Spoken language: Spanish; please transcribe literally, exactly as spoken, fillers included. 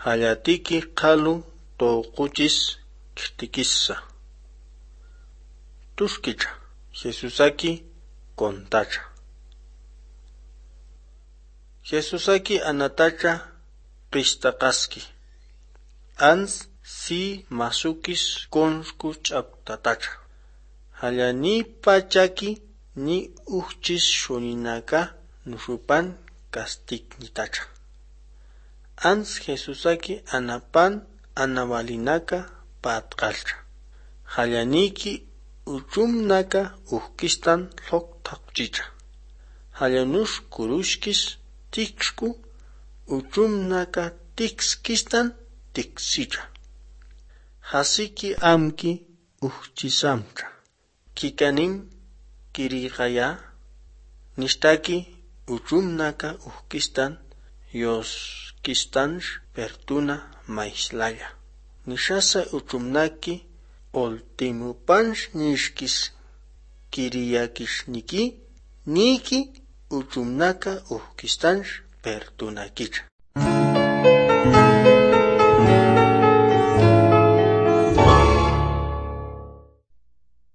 Hayatiki qalu toquchis ktikissa. Tushkicha Jesusaki contacha. Jesusaki anatacha qistaqaski. Ans si masukis konsku ch'aptatacha. Hallani pachaki ni uchis shuninaka nushupan kastiknitacha. Ans Jesusaki anapan anabalinaka patqalcha. Hallaniki uchumnaka uhkistan lhok taqchicha. Hallanush kurushkis tikshku uchumnaka tikskistan tiksicha. Hasiki amki uhchisamcha. Kikanim kirigaya nishtaki uchumnaka uhkistan yos kistansh pertuna maislaya. Nishasa uchumnaki oltimupansh nishkis kiriyakishniki niki uchumnaka uhkistansh pertunakicha.